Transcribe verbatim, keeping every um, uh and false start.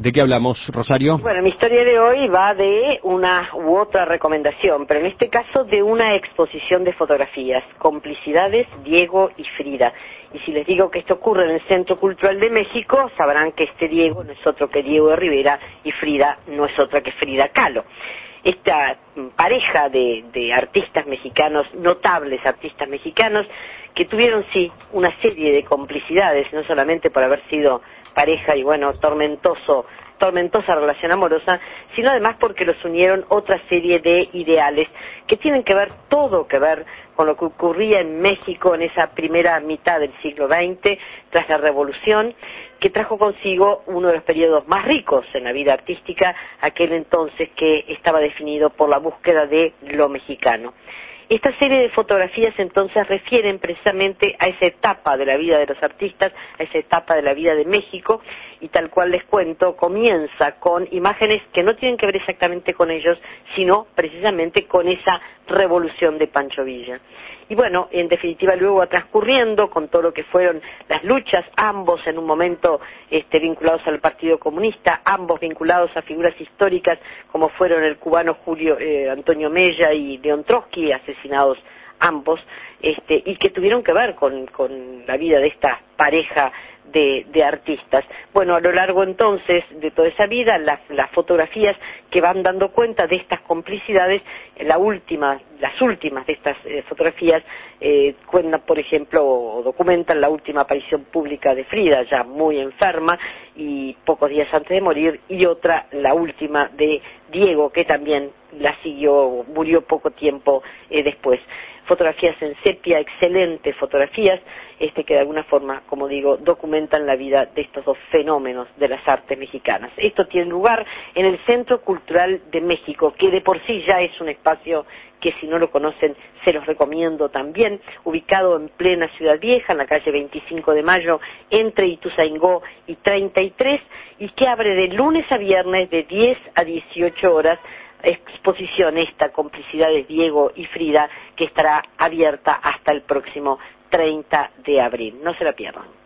¿De qué hablamos, Rosario? Bueno, mi historia de hoy va de una u otra recomendación, pero en este caso de una exposición de fotografías, Complicidades, Diego y Frida. Y si les digo que esto ocurre en el Centro Cultural de México, sabrán que este Diego no es otro que Diego de Rivera y Frida no es otra que Frida Kahlo. Esta pareja de, de artistas mexicanos, notables artistas mexicanos, que tuvieron sí una serie de complicidades, no solamente por haber sido pareja y bueno, tormentoso, tormentosa relación amorosa, sino además porque los unieron otra serie de ideales que tienen que ver, todo que ver con lo que ocurría en México en esa primera mitad del siglo veinte, tras la Revolución, que trajo consigo uno de los periodos más ricos en la vida artística, aquel entonces que estaba definido por la búsqueda de lo mexicano. Esta serie de fotografías entonces refieren precisamente a esa etapa de la vida de los artistas, a esa etapa de la vida de México, y tal cual les cuento, comienza con imágenes que no tienen que ver exactamente con ellos, sino precisamente con esa revolución de Pancho Villa. Y bueno, en definitiva luego va transcurriendo con todo lo que fueron las luchas, ambos en un momento este, vinculados al Partido Comunista, ambos vinculados a figuras históricas como fueron el cubano Julio eh, Antonio Mella y León Trotsky, asesinados ambos, este, y que tuvieron que ver con, con la vida de esta pareja de, de artistas. Bueno, a lo largo entonces de toda esa vida, las, las fotografías que van dando cuenta de estas complicidades, la última, las últimas de estas eh, fotografías eh, cuentan, por ejemplo, o documentan la última aparición pública de Frida, ya muy enferma y pocos días antes de morir, y otra, la última de Diego, que también la siguió, murió poco tiempo eh, después. Fotografías en sepia, excelentes fotografías, este que de alguna forma, como digo, documentan la vida de estos dos fenómenos de las artes mexicanas. Esto tiene lugar en el Centro Cultural de México, que de por sí ya es un espacio que si no lo conocen se los recomiendo también, ubicado en plena Ciudad Vieja, en la calle veinticinco de mayo, entre Ituzaingó y treinta y tres, y que abre de lunes a viernes de diez a dieciocho horas, exposición esta, Complicidades, Diego y Frida, que estará abierta hasta el próximo treinta de abril. No se la pierdan.